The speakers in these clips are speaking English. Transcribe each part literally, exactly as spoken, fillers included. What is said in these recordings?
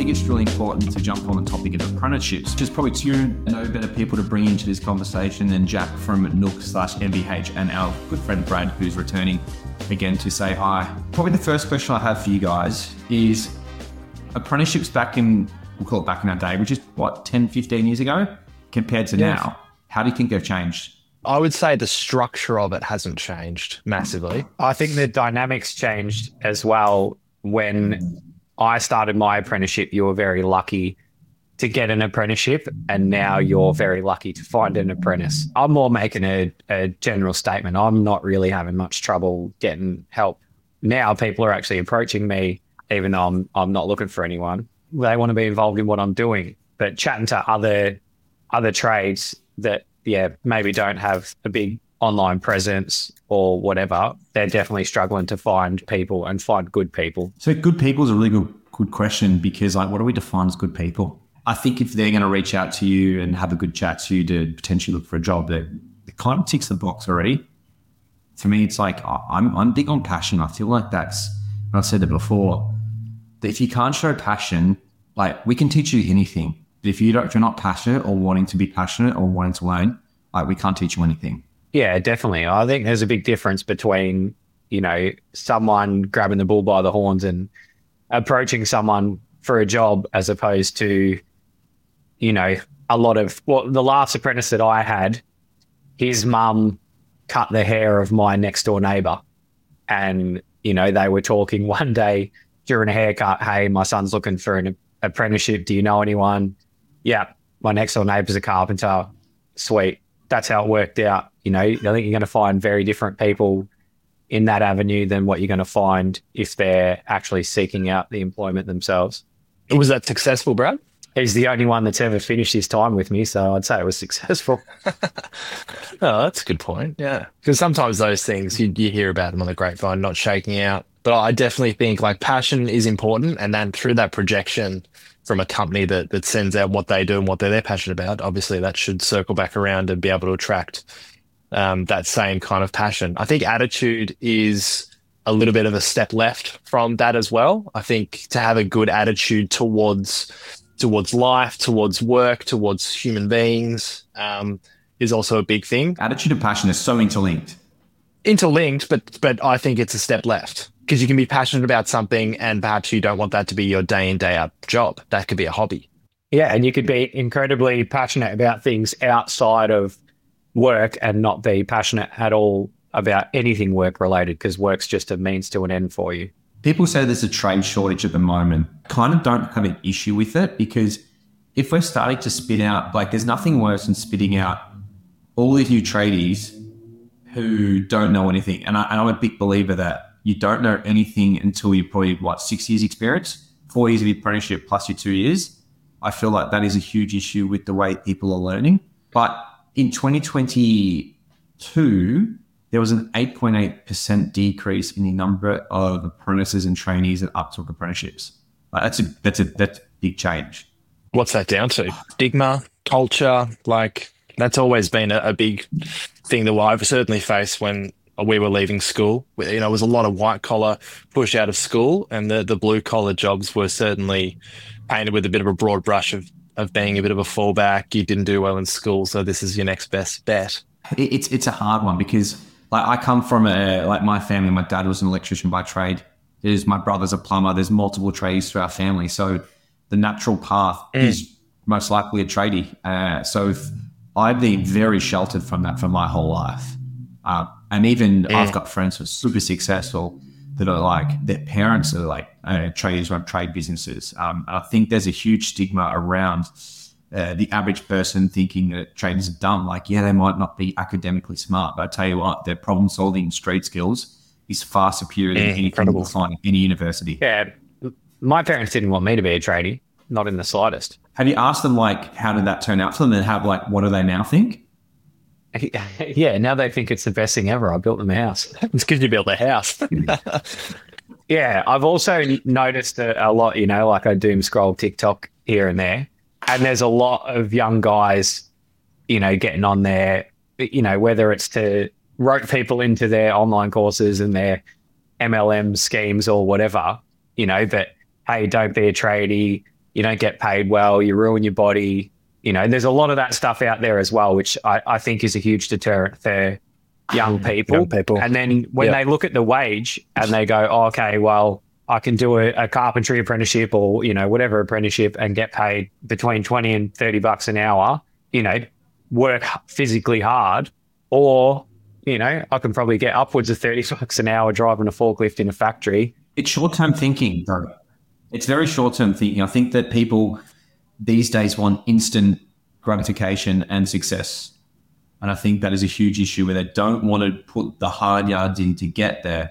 think it's really important to jump on the topic of apprenticeships. There's probably two no better people to bring into this conversation than Jack from Nook slash M B H and our good friend Brad, who's returning again to say hi. Probably the first question I have for you guys is apprenticeships back in, we'll call it back in our day, which is what, ten, fifteen years ago compared to yeah. now. How do you think they've changed? I would say the structure of it hasn't changed massively. I think the dynamics changed as well. When I started my apprenticeship, you were very lucky to get an apprenticeship, and now you're very lucky to find an apprentice. I'm more making a, a general statement. I'm not really having much trouble getting help. Now people are actually approaching me, even though I'm, I'm not looking for anyone. They want to be involved in what I'm doing. But chatting to other other trades that, yeah, maybe don't have a big online presence or whatever, they're definitely struggling to find people and find good people. So good people is a really good, good question, because like, what do we define as good people? I think if they're going to reach out to you and have a good chat to you to potentially look for a job, that it kind of ticks the box already. To me, it's like, I'm, I'm big on passion. I feel like that's, and I've said it before, that if you can't show passion, like we can teach you anything. But if you don't, if you're not passionate or wanting to be passionate or wanting to learn, like we can't teach you anything. Yeah, definitely. I think there's a big difference between, you know, someone grabbing the bull by the horns and approaching someone for a job as opposed to, you know, a lot of, well, the last apprentice that I had, his mum cut the hair of my next door neighbour. And, you know, they were talking one day during a haircut, hey, my son's looking for an apprenticeship. Do you know anyone? Yeah, my next door neighbour's a carpenter. Sweet. That's how it worked out. You know, I think you're going to find very different people in that avenue than what you're going to find if they're actually seeking out the employment themselves. Was that successful, Brad? He's the only one that's ever finished his time with me, so I'd say it was successful. Oh, that's a good point. Yeah. Because sometimes those things, you, you hear about them on the grapevine, not shaking out. But I definitely think like passion is important. And then through that projection from a company that that sends out what they do and what they're, they're passionate about, obviously that should circle back around and be able to attract um, that same kind of passion. I think attitude is a little bit of a step left from that as well. I think to have a good attitude towards towards life, towards work, towards human beings um, is also a big thing. Attitude and passion are so interlinked. Interlinked, but but I think it's a step left. Because you can be passionate about something and perhaps you don't want that to be your day in, day out job. That could be a hobby. Yeah, and you could be incredibly passionate about things outside of work and not be passionate at all about anything work related, because work's just a means to an end for you. People say there's a trade shortage at the moment. Kind of don't have an issue with it, because if we're starting to spit out, like there's nothing worse than spitting out all these new tradies who don't know anything. And, I, and I'm a big believer that you don't know anything until you're probably, what, six years experience, four years of apprenticeship plus your two years. I feel like that is a huge issue with the way people are learning. But in twenty twenty-two, there was an eight point eight percent decrease in the number of apprentices and trainees that uptook apprenticeships. Like that's a that's a that's a big change. What's that down to? Stigma, culture, like that's always been a, a big thing that I've certainly faced when we were leaving school. You know, it was a lot of white collar push out of school, and the, the blue collar jobs were certainly painted with a bit of a broad brush of, of being a bit of a fallback. You didn't do well in school, so this is your next best bet. It's it's a hard one, because like I come from a, like my family, my dad was an electrician by trade. There's my brother's a plumber. There's multiple trades through our family. So the natural path mm. is most likely a tradie. Uh, so if, I've been very sheltered from that for my whole life. Uh, and even mm. I've got friends who are super successful that are like, their parents are like uh, traders, run trade businesses. Um, I think there's a huge stigma around uh, the average person thinking that traders are dumb. Like, yeah, they might not be academically smart, but I tell you what, their problem solving street skills is far superior than mm, anything you'll find at any university. Yeah, my parents didn't want me to be a tradie, not in the slightest. Have you asked them, like, how did that turn out for them, and have, like, what do they now think? Yeah, now they think it's the best thing ever. I built them a house. It's because you built a house. Yeah, I've also noticed a, a lot, you know, like I doom scroll TikTok here and there, and there's a lot of young guys, you know, getting on there, you know, whether it's to rope people into their online courses and their M L M schemes or whatever, you know, but hey, don't be a tradie, you don't get paid well, you ruin your body. You know, there's a lot of that stuff out there as well, which I, I think is a huge deterrent for young people. Young people. And then when Yep. they look at the wage and they go, oh, okay, well, I can do a, a carpentry apprenticeship or, you know, whatever apprenticeship and get paid between twenty and thirty bucks an hour, you know, work physically hard, or, you know, I can probably get upwards of thirty bucks an hour driving a forklift in a factory. It's short-term thinking, though. It's very short-term thinking. I think that people these days want instant gratification and success. And I think that is a huge issue where they don't want to put the hard yards in to get there.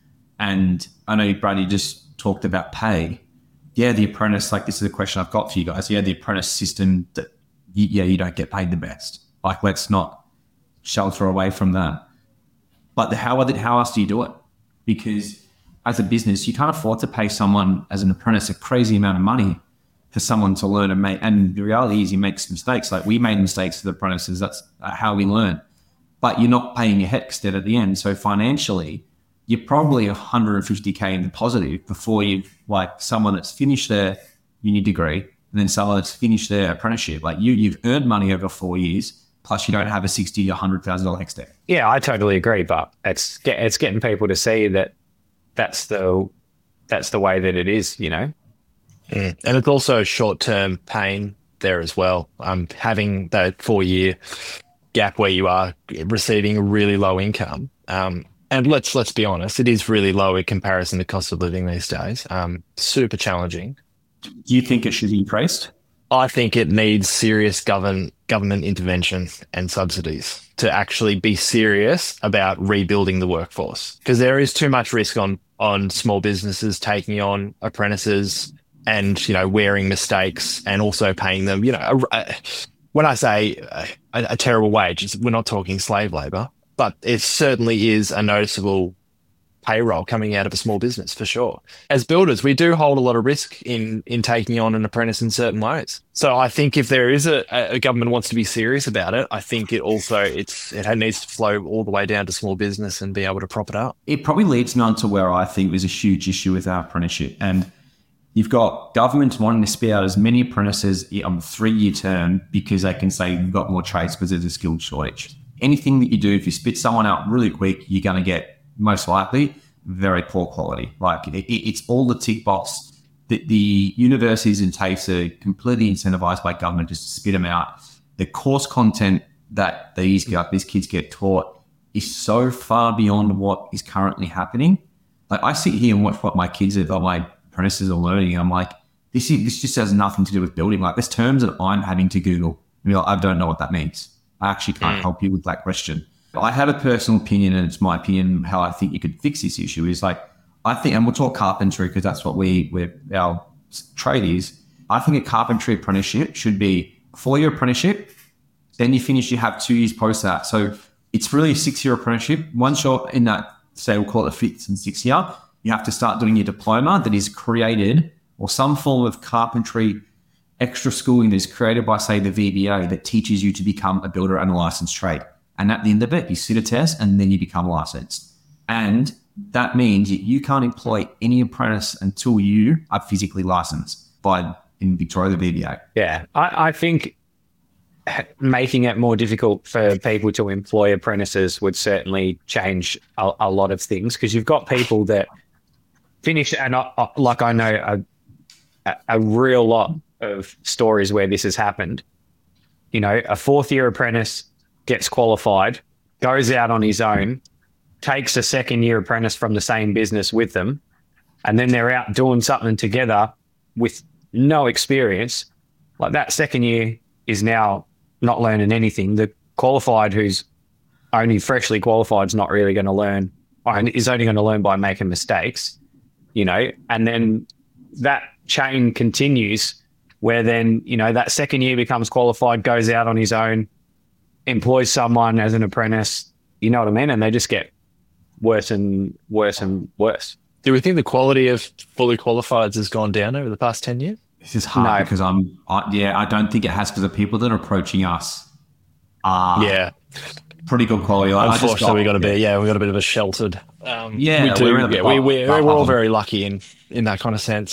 And I know Brady just talked about pay. Yeah, the apprentice, like this is a question I've got for you guys. Yeah, the apprentice system, that yeah, you don't get paid the best. Like, let's not shelter away from that. But the, how, other, how else do you do it? Because as a business, you can't afford to pay someone as an apprentice a crazy amount of money for someone to learn and make. And the reality is, you make some mistakes. Like we made mistakes for the apprentices. That's how we learn. But you're not paying your HECS at the end. So financially, you're probably one hundred fifty K in the positive before you've, like someone that's finished their uni degree and then someone that's finished their apprenticeship. Like you, you've earned money over four years, plus you don't have a sixty or one hundred thousand dollars HECS debt. Yeah, I totally agree. But it's get, it's getting people to see that that's the that's the way that it is, you know. Mm. And it's also short-term pain there as well. Um, having that four-year gap where you are receiving a really low income. Um, and let's let's be honest, it is really low in comparison to cost of living these days. Um, super challenging. Do you think it should be increased? I think it needs serious government government intervention and subsidies to actually be serious about rebuilding the workforce, because there is too much risk on on small businesses taking on apprentices and, you know, wearing mistakes and also paying them, you know, a, a, when I say a, a terrible wage, it's, we're not talking slave labor, but it certainly is a noticeable payroll coming out of a small business for sure. As builders, we do hold a lot of risk in in taking on an apprentice in certain ways. So I think if there is a, a government wants to be serious about it, I think it also it's it needs to flow all the way down to small business and be able to prop it up. It probably leads me on to where I think there's a huge issue with our apprenticeship. And you've got governments wanting to spit out as many apprentices on a three-year term because they can say you've got more trades because there's a skilled shortage. Anything that you do, if you spit someone out really quick, you're going to get most likely very poor quality. Like it, it's all the tick box. The, the universities and TAFEs are completely incentivized by government just to spit them out. The course content that these these kids get taught is so far beyond what is currently happening. Like I sit here and watch what my kids are, my apprentices are learning. And I'm like, this is, this just has nothing to do with building. Like there's terms that I'm having to Google. I mean, I don't know what that means. I actually can't mm. help you with that question. I have a personal opinion, and it's my opinion how I think you could fix this issue is like, I think, and we'll talk carpentry because that's what we, we're, our trade is. I think a carpentry apprenticeship should be a four-year apprenticeship. Then you finish, you have two years post that. So it's really a six-year apprenticeship. Once you're in that, say we'll call it a fifth and sixth year, you have to start doing your diploma that is created, or some form of carpentry extra schooling that is created by, say, the V B A that teaches you to become a builder and a licensed trade. And at the end of it, you sit a test and then you become licensed. And that means that you can't employ any apprentice until you are physically licensed by, in Victoria, the V B A. Yeah, I, I think making it more difficult for people to employ apprentices would certainly change a, a lot of things, because you've got people that finish, and I, I, like I know a, a real lot of stories where this has happened. You know, a fourth year apprentice gets qualified, goes out on his own, takes a second year apprentice from the same business with them, and then they're out doing something together with no experience. Like that second year is now not learning anything. The qualified who's only freshly qualified is not really going to learn, or is only going to learn by making mistakes, you know, and then that chain continues where then, you know, that second year becomes qualified, goes out on his own, employs someone as an apprentice, you know what I mean? And they just get worse and worse and worse. Do we think the quality of fully qualifieds has gone down over the past ten years? This is hard No. because I'm, I, yeah, I don't think it has, because the people that are approaching us are Yeah. pretty good quality. Like, I just Unfortunately, we got to yeah. be, yeah, we got a bit of a sheltered. Um, Yeah, we do. we're in a yeah, bit we, of- we're, of- we're all of- very lucky in, in that kind of sense.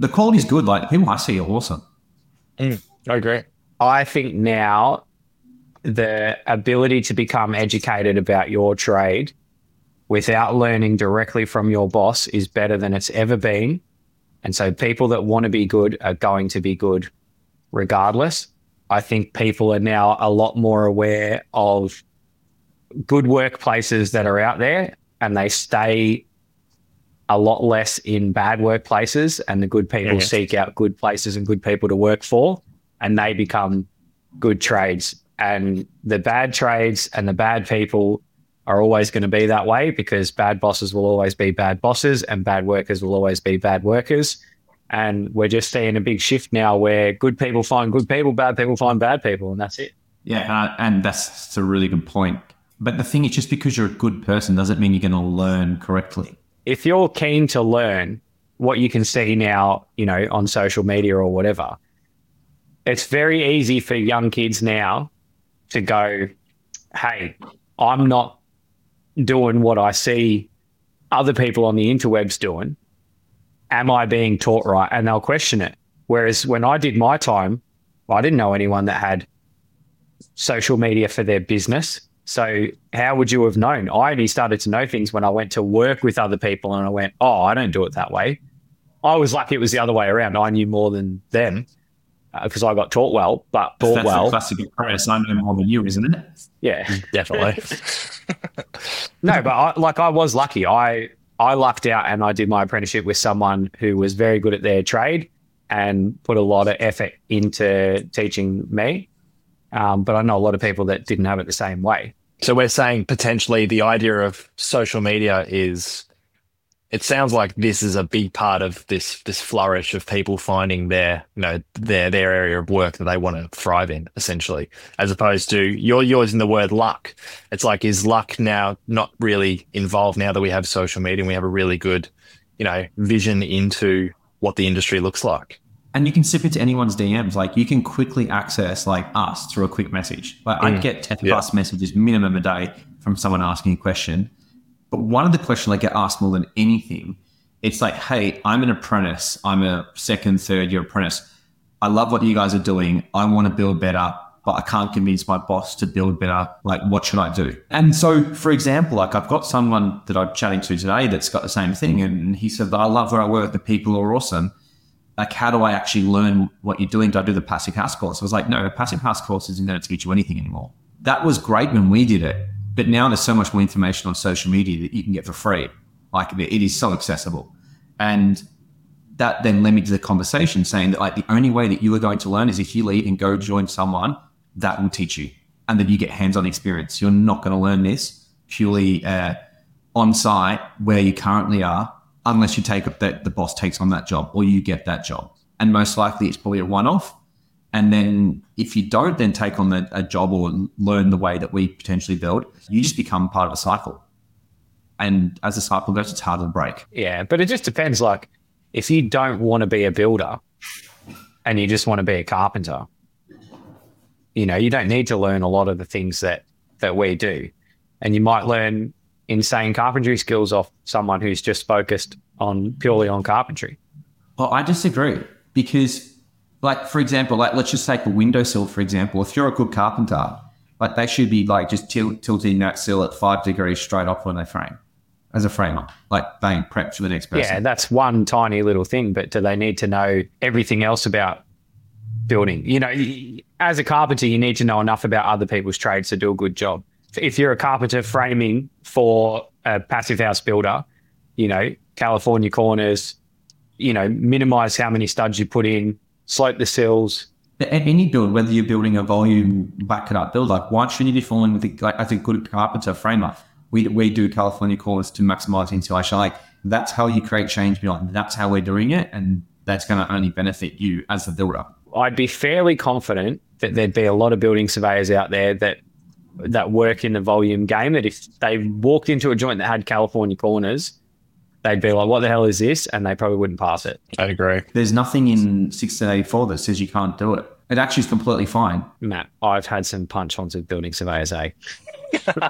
the quality's good. Like, people I see are awesome. Mm, I agree. I think now the ability to become educated about your trade without learning directly from your boss is better than it's ever been. And so people that want to be good are going to be good regardless. I think people are now a lot more aware of good workplaces that are out there, and they stay a lot less in bad workplaces, and the good people Mhm. seek out good places and good people to work for, and they become good trades. And the bad trades and the bad people are always going to be that way, because bad bosses will always be bad bosses and bad workers will always be bad workers. And we're just seeing a big shift now where good people find good people, bad people find bad people, and that's it. Yeah, and, I, and that's, that's a really good point. But the thing is, just because you're a good person doesn't mean you're going to learn correctly. If you're keen to learn what you can see now, you know, on social media or whatever, it's very easy for young kids now to go, hey, I'm not doing what I see other people on the interwebs doing. Am I being taught right? And they'll question it. Whereas when I did my time, I didn't know anyone that had social media for their business. So how would you have known? I only started to know things when I went to work with other people, and I went, oh, I don't do it that way. I was lucky it was the other way around. I knew more than them because uh, I got taught well, but taught That's well. the classic apprentice. I know more than you, isn't it? Yeah, Definitely. No, but I, like I was lucky. I I lucked out and I did my apprenticeship with someone who was very good at their trade and put a lot of effort into teaching me. Um, but I know a lot of people that didn't have it the same way. So we're saying potentially the idea of social media is, it sounds like this is a big part of this this flourish of people finding their, you know, their their area of work that they want to thrive in, essentially, as opposed to you're using the word luck. It's like, is luck now not really involved now that we have social media and we have a really good, you know, vision into what the industry looks like? And you can slip into anyone's D Ms. Like, you can quickly access like us through a quick message. Like mm. I get ten yeah. plus messages minimum a day from someone asking a question. But one of the questions I get asked more than anything, it's like, hey, I'm an apprentice. I'm a second, third year apprentice. I love what you guys are doing. I want to build better, but I can't convince my boss to build better. Like, what should I do? And so, for example, like I've got someone that I'm chatting to today that's got the same thing. And he said, I love where I work. The people are awesome. Like, how do I actually learn what you're doing? Do I do the Passive House course? I was like, no, the Passive House course isn't going to teach you anything anymore. That was great when we did it. But now there's so much more information on social media that you can get for free. Like, it is so accessible. And that then led me to the conversation saying that, like, the only way that you are going to learn is if you leave and go join someone that will teach you, and then you get hands-on experience. You're not going to learn this purely uh, on site where you currently are, unless you take up that the boss takes on that job or you get that job. And most likely it's probably a one-off. And then if you don't then take on the, a job or learn the way that we potentially build, you just become part of a cycle. And as the cycle goes, it's harder to break. Yeah, but it just depends. Like, if you don't want to be a builder and you just want to be a carpenter, you know, you don't need to learn a lot of the things that, that we do. And you might learn insane carpentry skills off someone who's just focused on purely on carpentry. Well, I disagree, because, like, for example, like, let's just take a windowsill, for example. If you're a good carpenter, like, they should be like just til- tilting that sill at five degrees straight off when they frame as a framer, like bang, prep for the next person. Yeah, that's one tiny little thing, but do they need to know everything else about building? You know, as a carpenter, you need to know enough about other people's trades to do a good job. If you're a carpenter framing for a passive house builder, you know, California corners, you know, minimize how many studs you put in, slope the sills. Any build, whether you're building a volume back it up build, like, why should you be falling with the, like, as a good carpenter framer? We we do California corners to maximize insulation. Like, that's how you create change. Beyond that's how we're doing it, and that's going to only benefit you as the builder. I'd be fairly confident that there'd be a lot of building surveyors out there that that work in the volume game, that if they walked into a joint that had California corners, they'd be like, what the hell is this? And they probably wouldn't pass it. I'd agree. There's nothing in sixteen eighty-four that says you can't do it. It actually is completely fine. Matt, I've had some punch-ons with building surveyors, eh?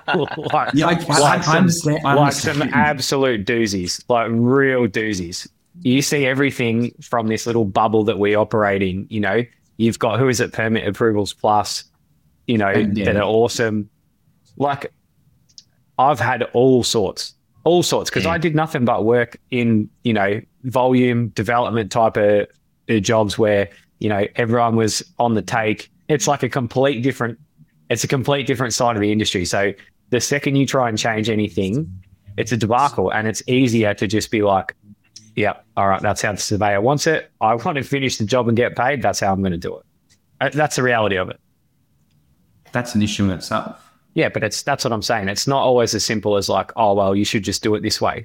like, yeah, I, like, I, I some, understand. I like understand. some absolute doozies, like real doozies. You see everything from this little bubble that we operate in. You know, you've got, who is it, Permit Approvals Plus, you know, yeah. that are awesome. Like, I've had all sorts, all sorts, because yeah. I did nothing but work in, you know, volume development type of uh, jobs where, you know, everyone was on the take. It's like a complete different, it's a complete different side of the industry. So the second you try and change anything, it's a debacle, and it's easier to just be like, yeah, all right, that's how the surveyor wants it. I want to finish the job and get paid. That's how I'm going to do it. That's the reality of it. That's an issue in itself. Yeah, but it's that's what I'm saying. It's not always as simple as like, oh, well, you should just do it this way.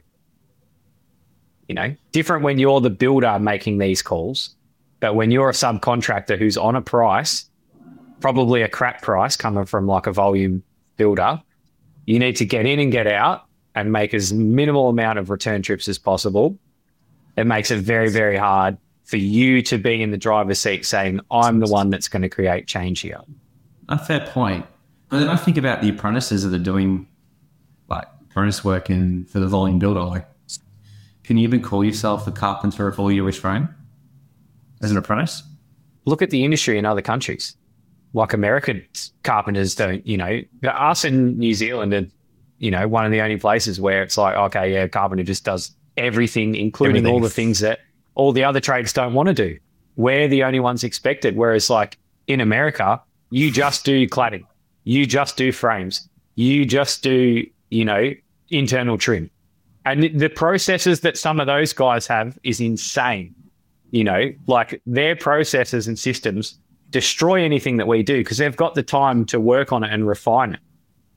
You know, different when you're the builder making these calls, but when you're a subcontractor who's on a price, probably a crap price coming from like a volume builder, you need to get in and get out and make as minimal amount of return trips as possible. It makes it very, very hard for you to be in the driver's seat saying, I'm the one that's going to create change here. A fair point. But then I think about the apprentices that are doing like apprentice work in for the volume builder. Like, can you even call yourself a carpenter of all U S frame as an apprentice? Look at the industry in other countries. Like American carpenters don't, you know, us in New Zealand are, you know, one of the only places where it's like, okay, yeah, carpenter just does everything, including everything. All the things that all the other trades don't want to do. We're the only ones expected. Whereas like in America, you just do cladding, you just do frames, you just do, you know, internal trim. And the processes that some of those guys have is insane. You know, like their processes and systems destroy anything that we do because they've got the time to work on it and refine it.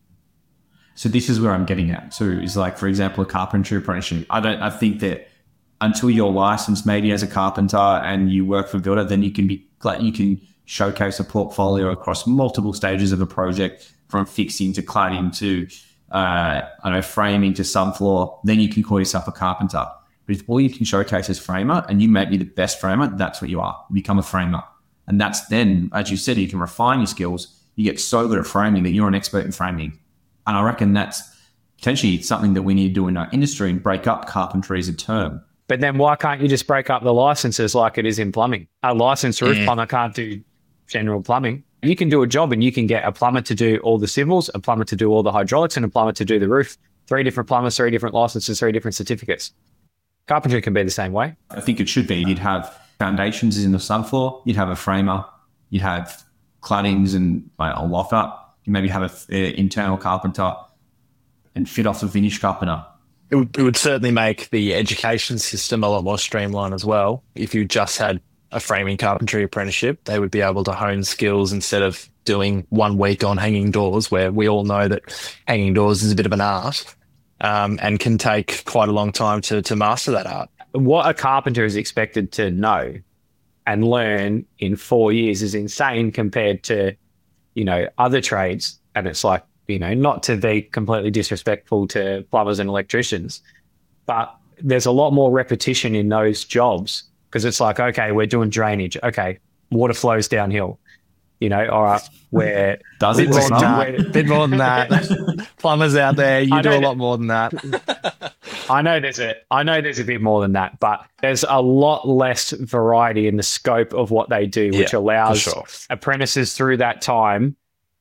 So this is where I'm getting at too, is like, for example, a carpentry apprenticeship. I don't, I think that until you're licensed maybe as a carpenter and you work for a builder, then you can be like, you can showcase a portfolio across multiple stages of a project, from fixing to cladding to, uh, I don't know, framing to subfloor. Then you can call yourself a carpenter. But if all you can showcase is framer and you may be the best framer, that's what you are. You become a framer. And that's then, as you said, you can refine your skills. You get so good at framing that you're an expert in framing. And I reckon that's potentially something that we need to do in our industry and break up carpentry as a term. But then why can't you just break up the licenses like it is in plumbing? A licensed roof Yeah. plumber can't do general plumbing. You can do a job and you can get a plumber to do all the civils, a plumber to do all the hydraulics, and a plumber to do the roof. Three different plumbers, three different licenses, three different certificates. Carpentry can be the same way. I think it should be. You'd have foundations in the subfloor. You'd have a framer. You'd have claddings and like, a loft up. You maybe have an internal carpenter and fit off the finish carpenter. It would, it would certainly make the education system a lot more streamlined as well. If you just had a framing carpentry apprenticeship, they would be able to hone skills instead of doing one week on hanging doors, where we all know that hanging doors is a bit of an art um, and can take quite a long time to, to master that art. What a carpenter is expected to know and learn in four years is insane compared to, you know, other trades. And it's like, you know, not to be completely disrespectful to plumbers and electricians, but there's a lot more repetition in those jobs because it's like, okay, we're doing drainage. Okay, water flows downhill. You know, all right, we're... Does Bit it? more, than that. Bit more than that. Plumbers out there, you do a lot more than that. I know there's a, I know there's a bit more than that, but there's a lot less variety in the scope of what they do, which Yeah, allows for sure. apprentices through that time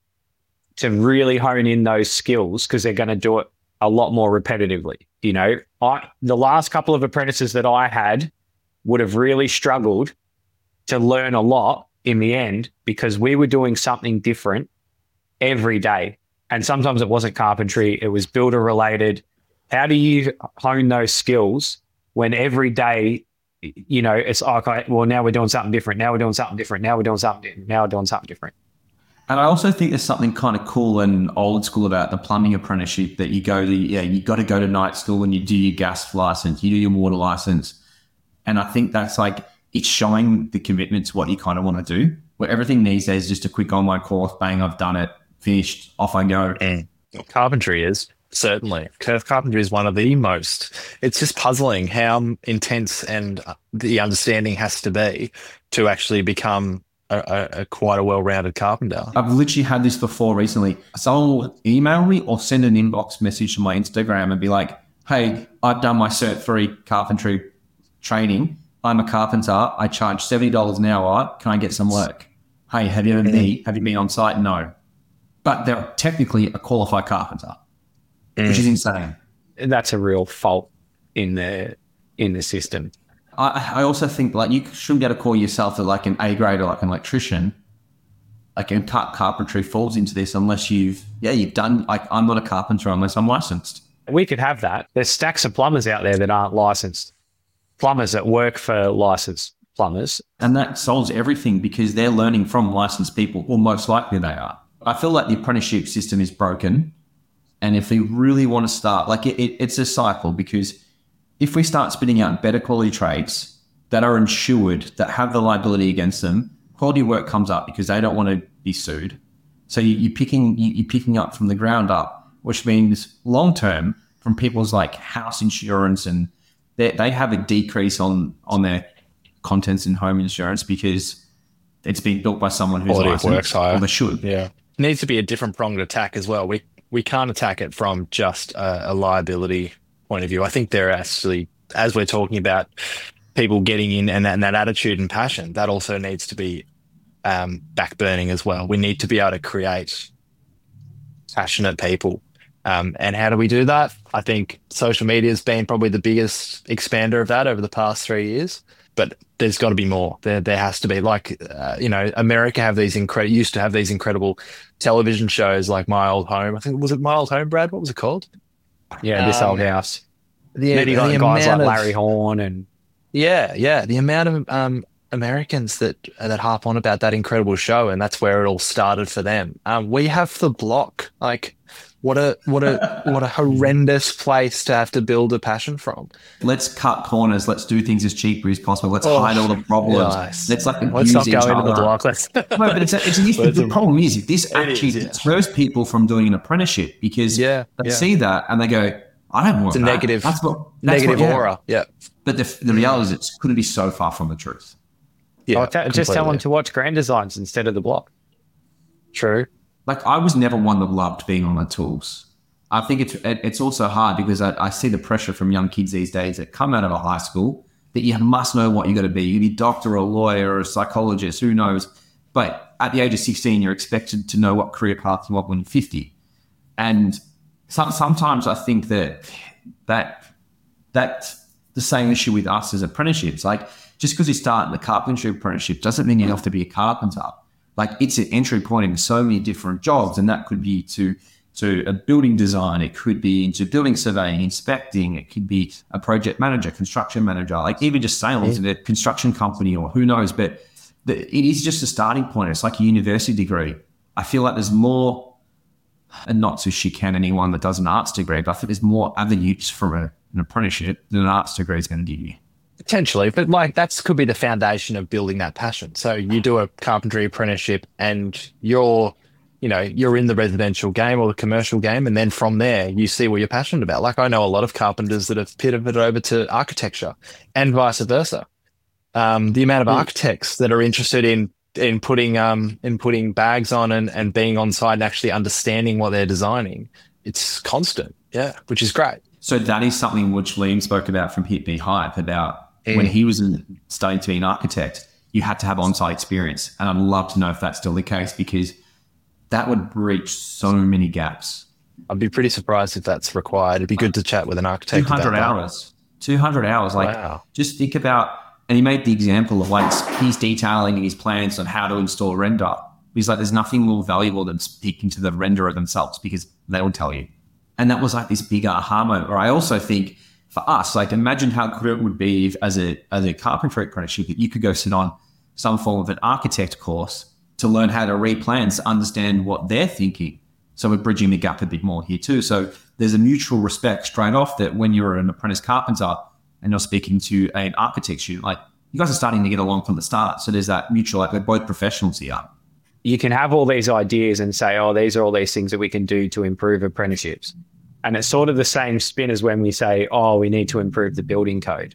to really hone in those skills because they're going to do it a lot more repetitively. You know, I the last couple of apprentices that I had would have really struggled to learn a lot in the end because we were doing something different every day. And sometimes it wasn't carpentry, it was builder related. How do you hone those skills when every day, you know, it's like, okay, well, now we're doing something different. Now we're doing something different. Now we're doing something different. Now we're doing something different. And I also think there's something kind of cool and old school about the plumbing apprenticeship that you go to, yeah, you got to go to night school and you do your gas license, you do your water license. And I think that's like, it's showing the commitment to what you kind of want to do, where everything these days is just a quick online course, bang, I've done it, finished, off I go. Mm. Carpentry is, certainly. Curve carpentry is one of the most. It's just puzzling how intense and the understanding has to be to actually become a, a, a quite a well-rounded carpenter. I've literally had this before recently. Someone will email me or send an inbox message to my Instagram and be like, hey, I've done my Cert three carpentry training. I'm a carpenter. I charge seventy dollars an hour. Can I get some work? Hey, have you ever been, have you been on site? No. But they're technically a qualified carpenter, mm. which is insane. That's a real fault in the in the system. I, I also think like you shouldn't be able to call yourself like an A grade or like an electrician. Like in car- carpentry falls into this unless you've, yeah, you've done, like I'm not a carpenter unless I'm licensed. We could have that. There's stacks of plumbers out there that aren't licensed. Plumbers that work for licensed plumbers. And that solves everything because they're learning from licensed people, or most likely they are. I feel like the apprenticeship system is broken. And if we really want to start, like it, it, it's a cycle, because if we start spitting out better quality trades that are insured, that have the liability against them, quality work comes up because they don't want to be sued. So you, you're picking you, you're picking up from the ground up, which means long term from people's like house insurance, and they they have a decrease on on their contents in home insurance because it's been built by someone who's quality licensed, works higher. Or they should. Yeah, it needs to be a different pronged attack as well. We we can't attack it from just a, a liability point of view. I think they're actually, as we're talking about people getting in and that, and that attitude and passion, that also needs to be um, backburning as well. We need to be able to create passionate people. Um, and how do we do that? I think social media has been probably the biggest expander of that over the past three years. But there's got to be more. There, there has to be. Like, uh, you know, America have these incredible, used to have these incredible television shows like My Old Home. I think was it My Old Home, Brad? What was it called? Yeah, This um, Old House. The, then you got the guys like of, Larry Horn and yeah, yeah. The amount of um, Americans that that harp on about that incredible show, and that's where it all started for them. Um, we have The Block. Like, what a what a what a horrendous place to have to build a passion from. Let's cut corners. Let's do things as cheaply as possible. Let's oh, hide all the problems. Nice. Let's like let's not go into the block. Let's no, but it's a, it's an issue. The problem is if this actually is, yeah. deters people from doing an apprenticeship because yeah, they yeah. see that and they go, I don't want it's a that. negative, that's what, that's negative what, yeah. aura. Yeah. But the, the reality is it couldn't be so far from the truth. Yeah, oh, t- just tell them to watch Grand Designs instead of The Block. True. Like I was never one that loved being on the tools. I think it's it's also hard because I, I see the pressure from young kids these days that come out of a high school that you must know what you're going to be. You can be a doctor or a lawyer or a psychologist, who knows. But at the age of sixteen, you're expected to know what career path you want when you're fifty. And some, sometimes I think that that that's the same issue with us as apprenticeships. Like just because you start the carpentry apprenticeship doesn't mean you have to be a carpenter. Like it's an entry point into so many different jobs, and that could be to to a building design, it could be into building surveying, inspecting, it could be a project manager, construction manager, like even just sales in a construction company or who knows. But the, it is just a starting point. It's like a university degree. I feel like there's more, and not to chicane anyone that does an arts degree, but I think there's more avenues from a, an apprenticeship than an arts degree is going to give you. Potentially, but like that could be the foundation of building that passion. So you do a carpentry apprenticeship and you're you know, you're in the residential game or the commercial game. And then from there, you see what you're passionate about. Like I know a lot of carpenters that have pivoted over to architecture and vice versa. Um, the amount of architects that are interested in, in putting, um, in putting bags on and, and being on site and actually understanding what they're designing, it's constant. Yeah. Which is great. So that is something which Liam spoke about from Hit Me Hype about mm. when he was studying to be an architect, you had to have on-site experience. And I'd love to know if that's still the case because that would breach so many gaps. I'd be pretty surprised if that's required. It'd be good to chat with an architect. two hundred about hours. That. two hundred hours. Like, wow. Just think about, and he made the example of like he's detailing his plans on how to install render. He's like, there's nothing more valuable than speaking to the renderer themselves because they will tell you. And that was like this big aha moment. Or I also think for us, like imagine how good it would be if, as a as a carpentry apprenticeship, if you could go sit on some form of an architect course to learn how to read plans, to understand what they're thinking. So we're bridging the gap a bit more here too. So there's a mutual respect straight off that when you're an apprentice carpenter and you're speaking to an architect student, like you guys are starting to get along from the start. So there's that mutual, like we're both professionals here. You can have all these ideas and say, oh, these are all these things that we can do to improve apprenticeships. And it's sort of the same spin as when we say, oh, we need to improve the building code.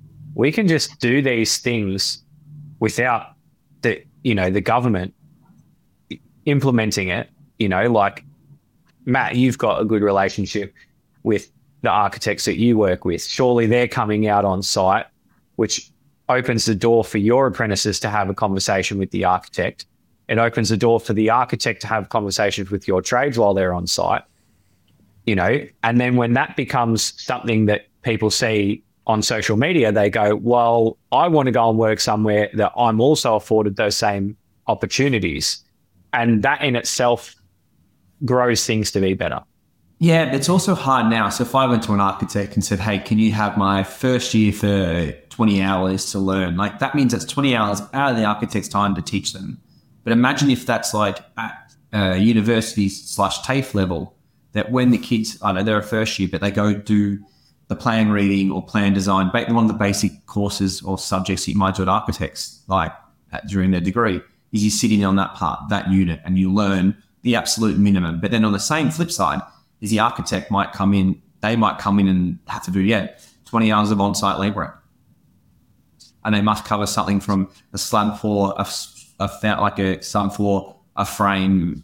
We can just do these things without the, you know, the government implementing it. You know, like Matt, you've got a good relationship with the architects that you work with. Surely they're coming out on site which opens the door for your apprentices to have a conversation with the architect. It opens the door for the architect to have conversations with your trades while they're on site, you know, and then when that becomes something that people see on social media, they go, well, I want to go and work somewhere that I'm also afforded those same opportunities. And that in itself grows things to be better. Yeah, it's also hard now. So if I went to an architect and said, hey, can you have my first year for twenty hours to learn? Like that means that's twenty hours out of the architect's time to teach them. But imagine if that's like at uh, university slash TAFE level, that when the kids, I know they're a first year, but they go do the plan reading or plan design, one of the basic courses or subjects that you might do at architects, like at, during their degree, is you sit in on that part, that unit, and you learn the absolute minimum. But then on the same flip side, is the architect might come in, they might come in and have to do, yeah, twenty hours of on-site labouring. And they must cover something from a slab floor, a, a like a slab floor, a frame,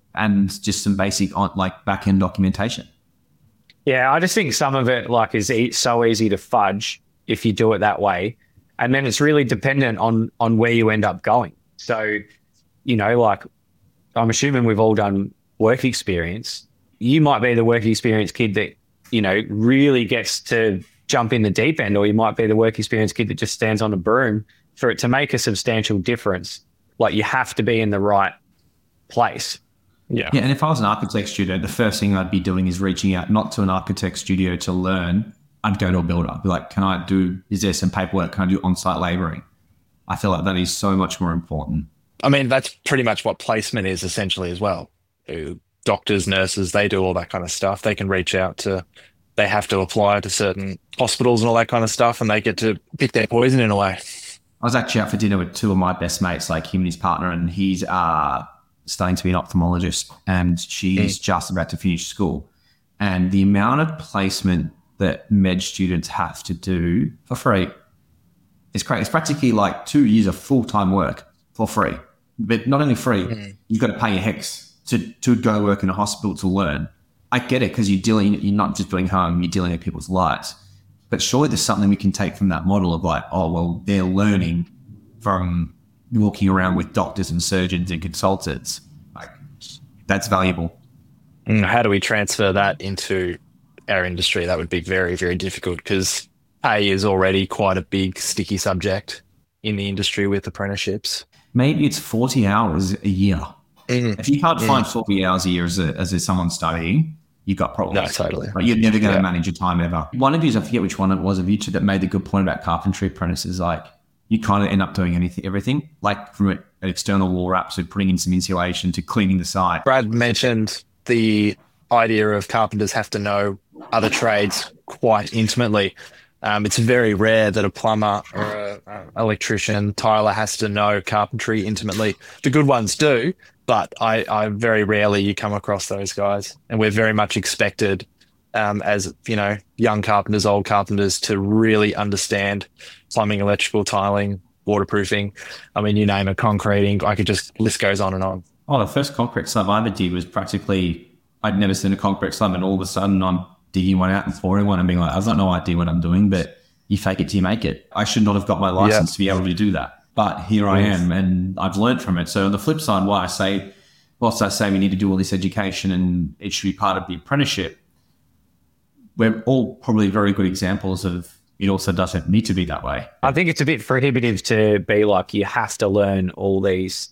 and just some basic on, like back-end documentation. Yeah, I just think some of it like is e- so easy to fudge if you do it that way. And then it's really dependent on on where you end up going. So, you know, like I'm assuming we've all done work experience. You might be the work experience kid that, you know, really gets to jump in the deep end, or you might be the work experience kid that just stands on a broom. For it to make a substantial difference, like you have to be in the right place. Yeah. Yeah. And if I was an architect student, the first thing I'd be doing is reaching out not to an architect studio to learn. I'd go to a builder. I'd be like, can I do, is there some paperwork? Can I do on-site labouring? I feel like that is so much more important. I mean, that's pretty much what placement is essentially as well. Doctors, nurses, they do all that kind of stuff. They can reach out to, they have to apply to certain hospitals and all that kind of stuff, and they get to pick their poison in a way. I was actually out for dinner with two of my best mates, like him and his partner, and he's uh, starting to be an ophthalmologist, and she's mm. just about to finish school. And the amount of placement that med students have to do for free is crazy. It's practically like two years of full-time work for free. But not only free, mm. you've got to pay your hex to, to go work in a hospital to learn. I get it, because you're dealing, you're not just doing home, you're dealing with people's lives. But surely there's something we can take from that model of like, oh, well, they're learning from walking around with doctors and surgeons and consultants. Like, that's valuable. How do we transfer that into our industry? That would be very, very difficult, because pay is already quite a big sticky subject in the industry with apprenticeships. Maybe it's forty hours a year. Mm. If you can't mm. find forty hours a year as a, as a someone studying, you've got problems. No, totally. Like, you're never going to yeah. manage your time ever. One of you, I forget which one it was of you two, that made the good point about carpentry apprentices. Like, you kind of end up doing anything, everything, like from an external wall wrap to putting in some insulation to cleaning the site. Brad mentioned the idea of carpenters have to know other trades quite intimately. Um, it's very rare that a plumber or an electrician, tiler has to know carpentry intimately. The good ones do, but I, I very rarely you come across those guys. And we're very much expected um, as, you know, young carpenters, old carpenters, to really understand plumbing, electrical, tiling, waterproofing. I mean, you name it, concreting. I could just, list goes on and on. Oh, the first concrete slab I ever did was practically, I'd never seen a concrete slab, and all of a sudden I'm digging one out and pouring one and being like, I've got no idea what I'm doing, but you fake it till you make it. I should not have got my license yeah. to be able to do that. But here I am, and I've learned from it. So on the flip side, why I say, whilst I say we need to do all this education and it should be part of the apprenticeship, we're all probably very good examples of it also doesn't need to be that way. I think it's a bit prohibitive to be like, you have to learn all these,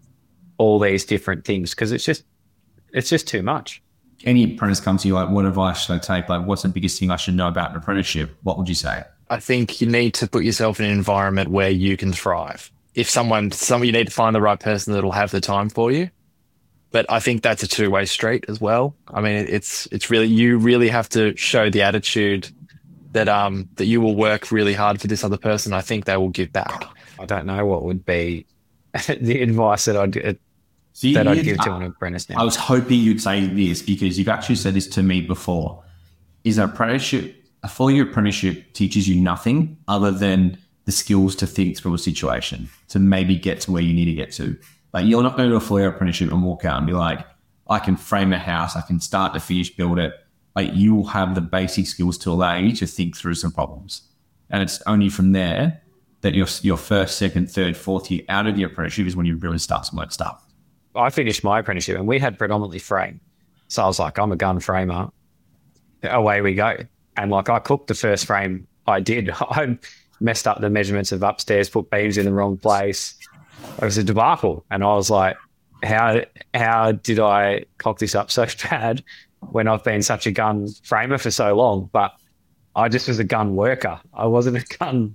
all these different things, because it's just, it's just too much. Any apprentice comes to you like, what advice should I take? Like, what's the biggest thing I should know about an apprenticeship? What would you say? I think you need to put yourself in an environment where you can thrive. If someone, some you need to find the right person that'll have the time for you. But I think that's a two-way street as well. I mean, it's it's really, you really have to show the attitude that um that you will work really hard for this other person. I think they will give back. I don't know what would be the advice that I'd See, that I'd give to an apprentice now. I was hoping you'd say this, because you've actually said this to me before. Is an apprenticeship, a four-year apprenticeship teaches you nothing other than the skills to think through a situation, to maybe get to where you need to get to. Like, you're not going to do a four-year apprenticeship and walk out and be like, I can frame a house, I can start to finish, build it. Like, you will have the basic skills to allow you to think through some problems. And it's only from there that your your first, second, third, fourth year out of your apprenticeship is when you really start to learn stuff. I finished my apprenticeship and we had predominantly frame. So I was like, I'm a gun framer. Away we go. And like I cooked the first frame I did. I messed up the measurements of upstairs, put beams in the wrong place. It was a debacle. And I was like, how how did I cock this up so bad when I've been such a gun framer for so long? But I just was a gun worker. I wasn't a gun,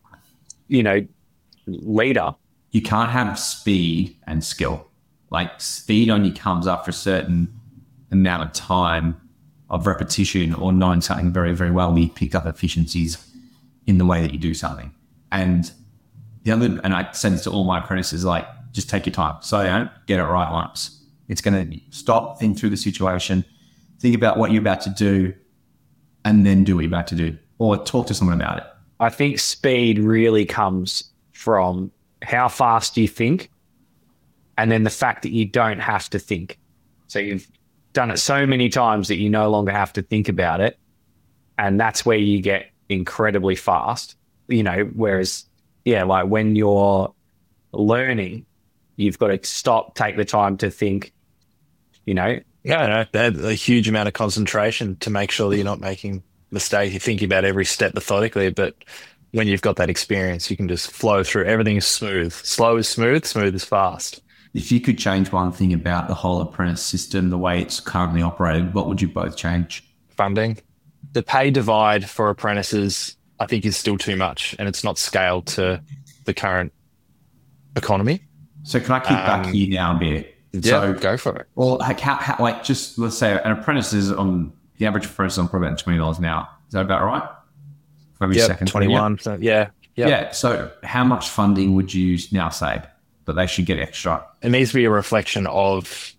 you know, leader. You can't have speed and skill. Like speed only comes after a certain amount of time of repetition or knowing something very, very well. We pick up efficiencies in the way that you do something. And the other, and I said this to all my apprentices, like, just take your time. So don't get it right once. It's going to stop, think through the situation, think about what you're about to do, and then do what you're about to do, or talk to someone about it. I think speed really comes from how fast you think, and then the fact that you don't have to think. So you've done it so many times that you no longer have to think about it. And that's where you get incredibly fast, you know, whereas, yeah, like when you're learning, you've got to stop, take the time to think, you know. Yeah, no, that's a huge amount of concentration to make sure that you're not making mistakes. You're thinking about every step methodically, but when you've got that experience, you can just flow through. Everything is smooth. Slow is smooth, smooth is fast. If you could change one thing about the whole apprentice system, the way it's currently operated, what would you both change? Funding. The pay divide for apprentices, I think, is still too much, and it's not scaled to the current economy. So can I keep um, back here now a bit? Yeah, so, go for it. Well, like, how, how, like just let's say an apprentice is on, the average apprentice is on probably about twenty dollars an hour. Is that about right? For every yep, second. twenty-one. So, yeah. Yep. Yeah. So how much funding would you now say that they should get extra? It needs to be a reflection of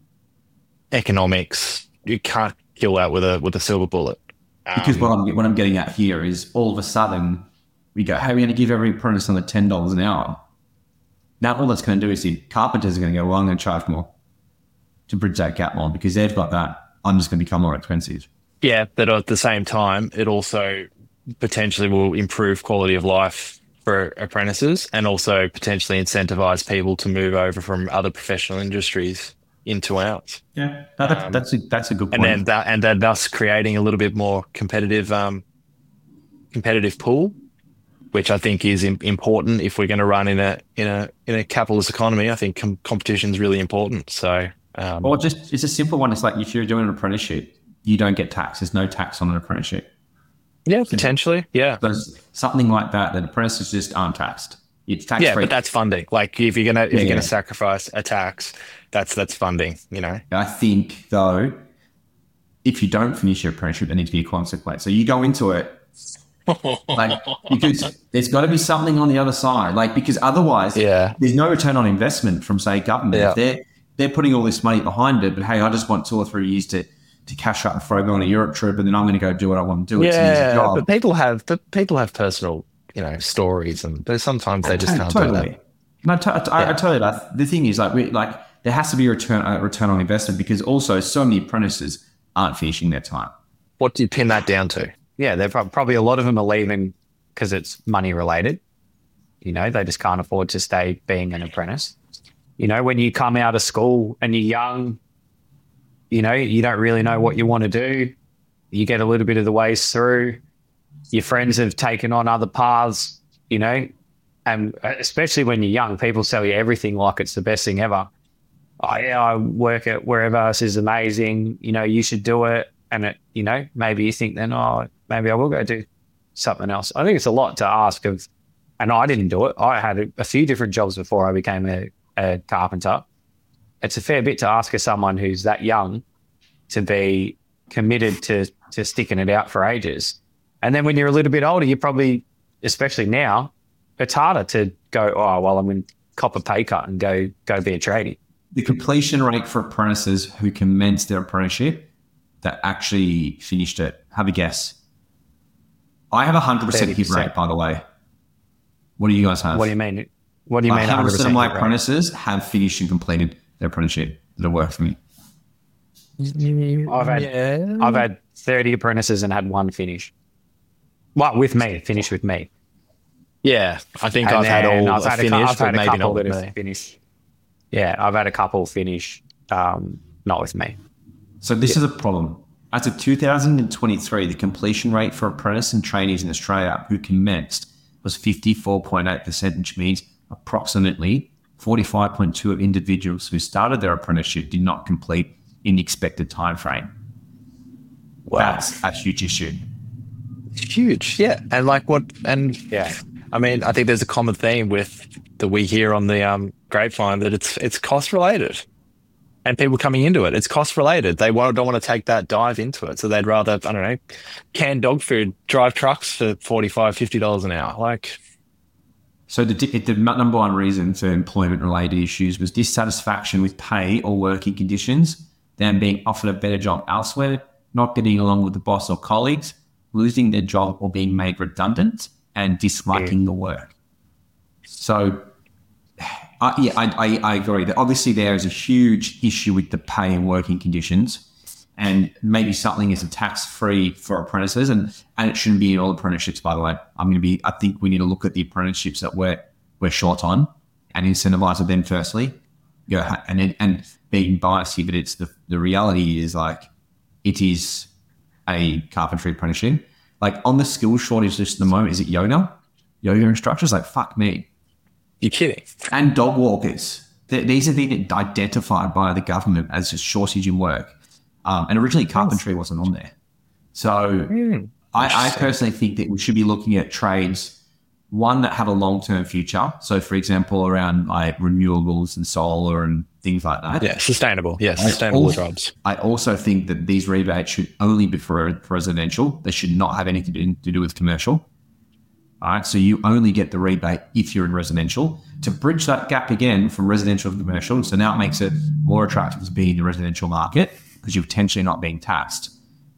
economics. You can't kill that with a with a silver bullet. Because um, what I'm what I'm getting at here is all of a sudden we go, hey, we're going to give every apprentice under ten dollars an hour. Now all that's going to do is the carpenters are going to go, well, I'm going to charge more to bridge that gap more because they've got that. I'm just going to become more expensive. Yeah, but at the same time, it also potentially will improve quality of life for apprentices and also potentially incentivize people to move over from other professional industries into ours. Yeah, no, that, um, that's a, that's a good point. And then that, and then thus creating a little bit more competitive um, competitive pool, which I think is im- important if we're going to run in a in a in a capitalist economy. I think com- competition is really important. So, um, or just it's a simple one. It's like if you're doing an apprenticeship, you don't get tax. There's no tax on an apprenticeship. Yeah, potentially. Yeah, there's something like that. That apprentices just aren't taxed. It's tax yeah, free. but that's funding. Like if you're gonna if yeah, you're yeah. gonna sacrifice a tax, that's that's funding. You know. I think though, if you don't finish your apprenticeship, there needs to be a consequence. So you go into it. Like because there's got to be something on the other side, like because otherwise, yeah, there's no return on investment from say government. Yeah. If they're they're putting all this money behind it, but hey, I just want two or three years to to cash up before I go on a Europe trip, and then I'm going to go do what I want to do. It's an easy job. But people have but people have personal, you know, stories, and there's sometimes they just can't totally. do that. No, t- I, yeah. I totally. Like, the thing is, like, we, like there has to be a return a return on investment because also so many apprentices aren't finishing their time. What do you pin that down to? Yeah, they're pro- probably a lot of them are leaving because it's money related. You know, they just can't afford to stay being an apprentice. You know, when you come out of school and you're young, you know, you don't really know what you want to do. You get a little bit of the ways through. Your friends have taken on other paths, you know, and especially when you're young, people sell you everything like it's the best thing ever. Oh, yeah, I work at wherever, this is amazing. You know, you should do it. And, it, you know, maybe you think then, oh, maybe I will go do something else. I think it's a lot to ask of, and I didn't do it. I had a, a few different jobs before I became a, a carpenter. It's a fair bit to ask of someone who's that young to be committed to to sticking it out for ages. And then when you're a little bit older, you probably, especially now, it's harder to go, oh, well, I'm going to cop a pay cut and go go be a tradie. The completion rate for apprentices who commenced their apprenticeship that actually finished it, have a guess. I have a one hundred percent hit rate, by the way. What do you guys have? What do you mean? What do you like mean one hundred percent of my apprentices rate? have finished and completed their apprenticeship that have worked for me. I've had, yeah. I've had thirty apprentices and had one finish. Well, with me, finished with me. Yeah, I think And I've had then all I've had a, cou- finished, I've but had a maybe couple not that with have me. finished. Yeah, I've had a couple finish, um, not with me. So this is a problem. As of two thousand twenty-three, the completion rate for apprentice and trainees in Australia who commenced was fifty-four point eight percent, which means approximately forty-five point two of individuals who started their apprenticeship did not complete in the expected time frame. Wow. That's a huge issue. It's huge, yeah. And like what, and Yeah. I mean, I think there's a common theme with that we hear on the um, grapevine that it's it's cost related, and people coming into it, it's cost related. They won't, don't want to take that dive into it, so they'd rather, I don't know, can dog food, drive trucks for forty-five, fifty dollars an hour. Like, So the, the number one reason for employment-related issues was dissatisfaction with pay or working conditions, them being offered a better job elsewhere, not getting along with the boss or colleagues, losing their job or being made redundant, and disliking the work. So, uh, yeah, I, I, I agree that obviously there is a huge issue with the pay and working conditions, and maybe something is a tax-free for apprentices, and, and it shouldn't be in all apprenticeships, by the way. I'm going to be, I think we need to look at the apprenticeships that we're, we're short on and incentivize them firstly. Yeah, and then, and being biased here, but it's the, the reality is like, it is a carpentry apprenticeship. Like on the skills shortage list at the moment, is it yoga? Yoga instructors? Like, fuck me. you're kidding. And dog walkers. Th- These are things identified by the government as a shortage in work. Um, and originally carpentry wasn't on there. So Mm, I, I personally think that we should be looking at trades, one that have a long-term future. So for example, around like renewables and solar and things like that. yeah, sustainable. Yeah, sustainable also- jobs. I also think that these rebates should only be for, for residential. They should not have anything to do, to do with commercial. All right, so you only get the rebate if you're in residential to bridge that gap again from residential to commercial. So now it makes it more attractive to be in the residential market because you're potentially not being taxed,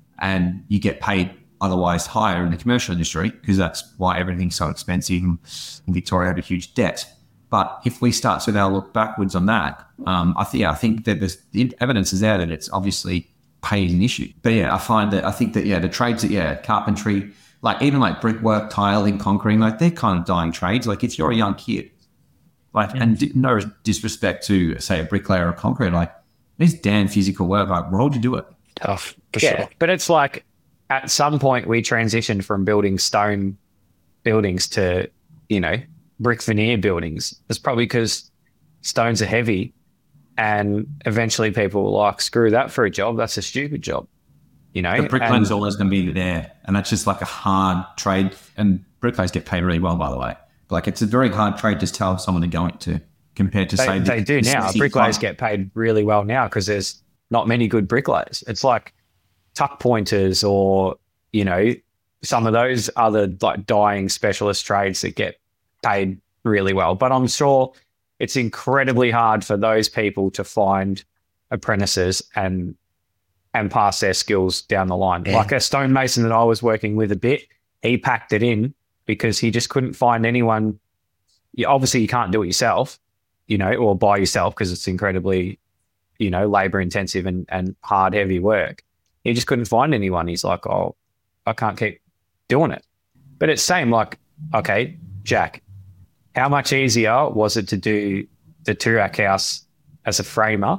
and you get paid otherwise higher in the commercial industry because that's why everything's so expensive. And Victoria had a huge debt. But if we start to now look backwards on that, um, I think yeah, I think that there's, the evidence is there that it's obviously pay is an issue. But yeah, I find that I think that yeah, the trades that yeah, carpentry, like even like brickwork, tiling, concrete, like they're kind of dying trades. Like if you're a young kid, like and di- no disrespect to say a bricklayer or concrete, like it's damn physical work. Like why would you do it? Tough, for Yeah, sure. but it's like at some point we transitioned from building stone buildings to, you know, brick veneer buildings. It's probably because stones are heavy, and eventually people were like, screw that for a job. That's a stupid job, you know. The bricklaying And- is always going to be there, and that's just like a hard trade. And bricklayers get paid really well, by the way. Like it's a very hard trade to tell someone to go into compared to They, say they the- do the now. sexy Bricklayers front. get paid really well now because there's not many good bricklayers. It's like tuck pointers or, you know, some of those other like dying specialist trades that get paid really well. But I'm sure it's incredibly hard for those people to find apprentices and and pass their skills down the line. Yeah. Like a stonemason that I was working with a bit, he packed it in because he just couldn't find anyone. You, obviously, you can't do it yourself, you know, or by yourself because it's incredibly, you know, labor intensive and, and hard, heavy work. He just couldn't find anyone. He's like, oh, I can't keep doing it. But it's same like, okay, Jack, how much easier was it to do the Turak house as a framer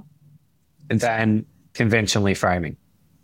than conventionally framing?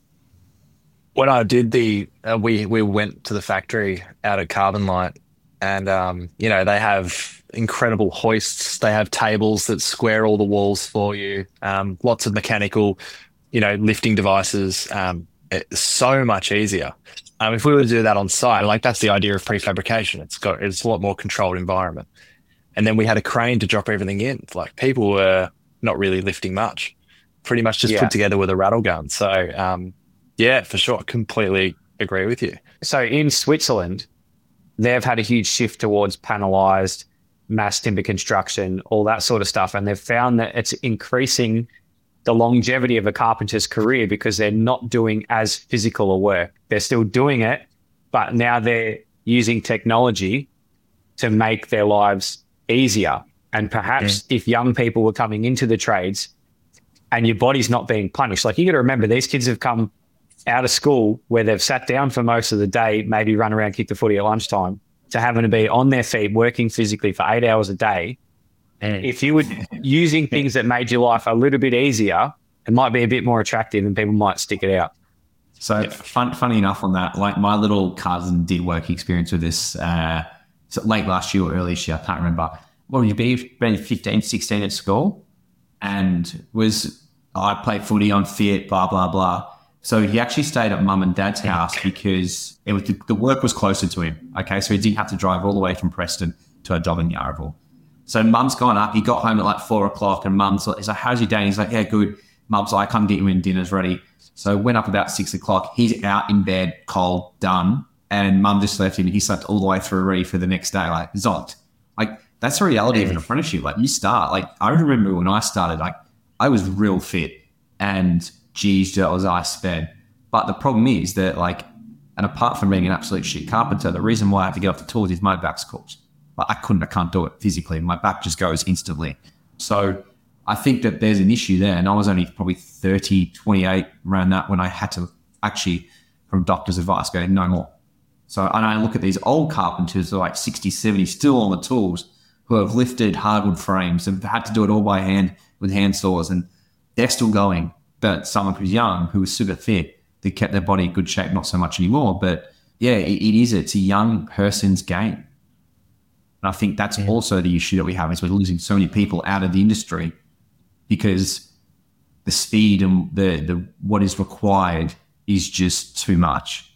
When I did the, uh, we we went to the factory out at Carbon Light, and um, you know they have incredible hoists. They have tables that square all the walls for you. Um, lots of mechanical, you know, lifting devices. Um, it's so much easier. Um, if we were to do that on site, like that's the idea of prefabrication. It's got it's a lot more controlled environment. And then we had a crane to drop everything in. Like people were not really lifting much, pretty much just Yeah. put together with a rattle gun. So um, yeah, for sure, completely agree with you. So in Switzerland, they've had a huge shift towards panelized mass timber construction, all that sort of stuff. And they've found that it's increasing the longevity of a carpenter's career because they're not doing as physical a work. They're still doing it, but now they're using technology to make their lives easier. And perhaps if young people were coming into the trades and your body's not being punished, like you got to remember, these kids have come out of school where they've sat down for most of the day, maybe run around, kick the footy at lunchtime, to having to be on their feet working physically for eight hours a day. And if you were using things that made your life a little bit easier, it might be a bit more attractive and people might stick it out. So yeah. fun, funny enough on that, like my little cousin did work experience with this uh, so late last year or early this year, I can't remember. What would you be, maybe fifteen, sixteen at school? And was, I played footy, I'm fit, blah, blah, blah. So he actually stayed at mum and dad's house because it was the, the work was closer to him. Okay, so he didn't have to drive all the way from Preston to a job in Yarraville. So mum's gone up. He got home at like four o'clock, and mum's like, he's like, "How's your day?" And he's like, "Yeah, good." Mum's like, "Come get you in, dinner's ready." So went up about six o'clock. He's out in bed, cold, done, and mum just left him. He slept all the way through, ready for the next day, like zonked. Like that's the reality of an apprenticeship. Like you start. Like I remember when I started, like I was real fit, and geez, that was I sped. But the problem is that like, and apart from being an absolute shit carpenter, the reason why I have to get off the tools is my back's cooked. Like I couldn't, I can't do it physically. My back just goes instantly. So I think that there's an issue there. And I was only probably thirty, twenty-eight around that when I had to actually, from doctor's advice, go no more. So, and I look at these old carpenters, they're like sixty, seventy, still on the tools, who have lifted hardwood frames and had to do it all by hand with hand saws, and they're still going. But someone who's young, who was super fit, they kept their body in good shape, not so much anymore. But yeah, it, it is, it's a young person's game. And I think that's yeah. also the issue that we have is we're losing so many people out of the industry because the speed and the, the what is required is just too much.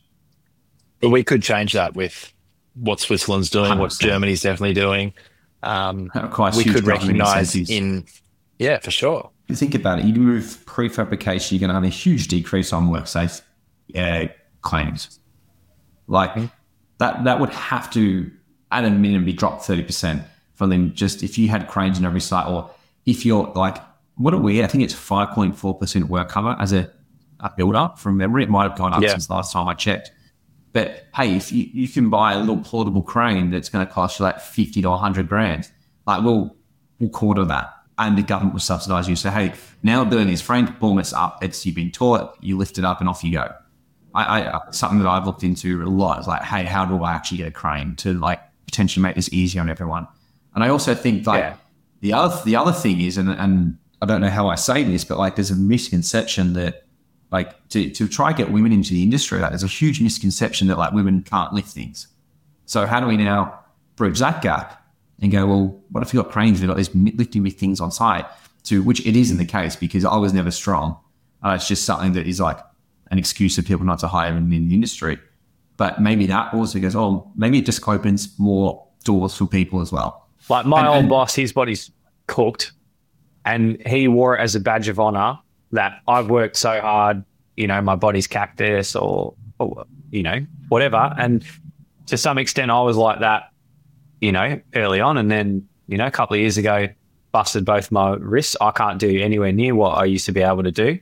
But we could change that with what Switzerland's doing, one hundred percent. What Germany's definitely doing. Um, we could recognise in, yeah, for sure. You think about it, you move prefabrication, you're going to have a huge decrease on WorkSafe uh, claims. Like mm-hmm. that, that would have to, at a minimum, be dropped thirty percent for them. Just if you had cranes in every site, or if you're like, what are we? I think it's five point four percent work cover as a, a builder from memory. It might have gone up yeah. since last time I checked. But hey, if you, you can buy a little portable crane that's going to cost you like fifty to a hundred grand, like we'll, we'll quarter that. And the government will subsidise you. So, hey, now doing this frame, boom, it's up. It's, you've been taught, you lift it up and off you go. I, I something that I've looked into a lot is like, hey, how do I actually get a crane to like potentially make this easier on everyone? And I also think like yeah. the other the other thing is, and, and I don't know how I say this, but like there's a misconception that like to, to try and get women into the industry, like there's a huge misconception that like women can't lift things. So how do we now bridge that gap and go, well, what if you've got cranes, you've got these lifting big things on site, to which it isn't the case because I was never strong. Uh, it's just something that is like an excuse for people not to hire in the industry. But maybe that also goes, oh, maybe it just opens more doors for people as well. Like my and, old and, boss, his body's cooked and he wore it as a badge of honor that I've worked so hard, you know, my body's cactus or, or you know, whatever. And to some extent I was like that, you know, early on. And then, you know, a couple of years ago, busted both my wrists. I can't do anywhere near what I used to be able to do,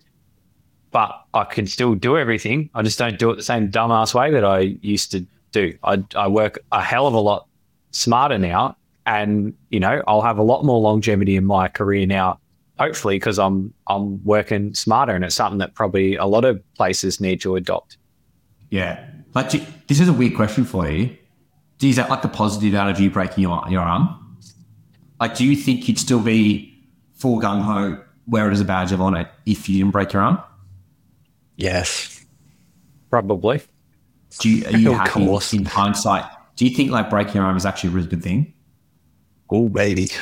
but I can still do everything. I just don't do it the same dumbass way that I used to do. I, I work a hell of a lot smarter now, and, you know, I'll have a lot more longevity in my career now, hopefully, because I'm, I'm working smarter, and it's something that probably a lot of places need to adopt. Yeah. Like, this is a weird question for you. Is that like the positive out of you breaking your, your arm? Like, do you think you'd still be full gung-ho, wear it as a badge of honor if you didn't break your arm? Yes. Probably. Do you, are you happy in hindsight? Do you think like breaking your arm is actually a really good thing? Oh, baby.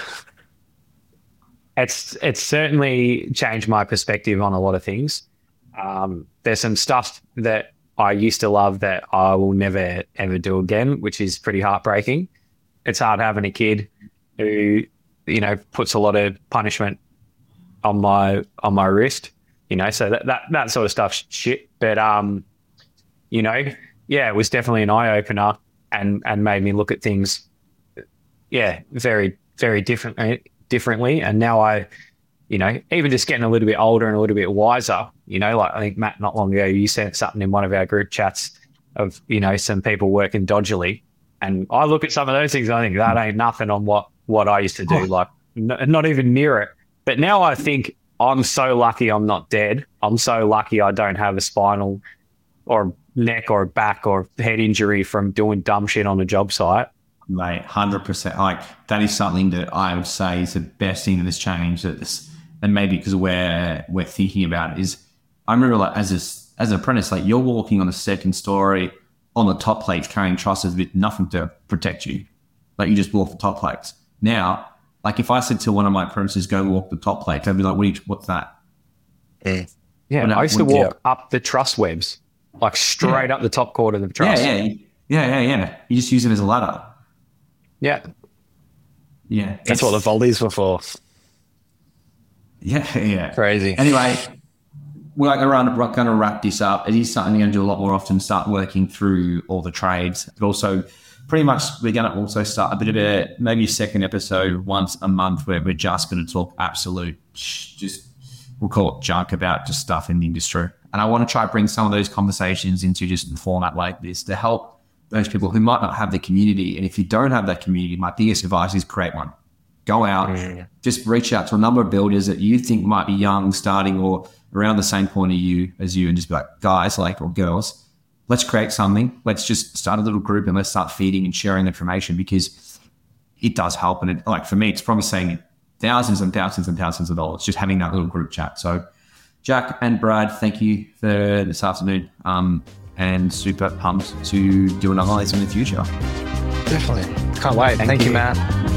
It's, it's certainly changed my perspective on a lot of things. Um, there's some stuff that I used to love that I will never, ever do again, which is pretty heartbreaking. It's hard having a kid who, you know, puts a lot of punishment on my on my wrist, you know, so that that, that sort of stuff's shit. But, um, you know, yeah, it was definitely an eye-opener and, and made me look at things, yeah, very, very differently. differently. And now I, you know, even just getting a little bit older and a little bit wiser, you know, like I think Matt, not long ago, you sent something in one of our group chats of, you know, some people working dodgily. And I look at some of those things and I think that ain't nothing on what, what I used to do, oh. like n- not even near it. But now I think I'm so lucky I'm not dead. I'm so lucky I don't have a spinal or neck or back or head injury from doing dumb shit on a job site. Mate, one hundred percent. Like, that is something that I would say is the best thing that has changed. That this, and maybe because we're, we're thinking about it, is I remember, like, as a, as an apprentice, like, you're walking on the second story on the top plates carrying trusses with nothing to protect you. Like, you just walk the top plates. Now, like, if I said to one of my apprentices, go walk the top plates, they'd be like, what are you, what's that? Mm. Yeah, well, no, I used to well, walk yeah. up the truss webs, like straight yeah. up the top cord of the truss. Yeah, yeah, yeah, yeah, yeah. You just use it as a ladder. Yeah. Yeah. That's what the volleys were for. Yeah, yeah. Crazy. Anyway, we're like around, we're going to wrap this up. It is something we're going to do a lot more often, start working through all the trades, but also pretty much we're going to also start a bit of a, maybe a second episode once a month where we're just going to talk absolute, just, we'll call it junk about just stuff in the industry. And I want to try to bring some of those conversations into just a format like this to help those people who might not have the community. And if you don't have that community, my biggest advice is create one. Go out, mm. just reach out to a number of builders that you think might be young, starting, or around the same point of you as you, and just be like, guys, like, or girls, let's create something. Let's just start a little group and let's start feeding and sharing information, because it does help. And it, like, for me, it's probably saving thousands and thousands and thousands of dollars just having that little group chat. So Jack and Brad, thank you for this afternoon. Um, and super pumped to do another one in the future. Definitely. Can't wait. Thank, thank you, you, Matt.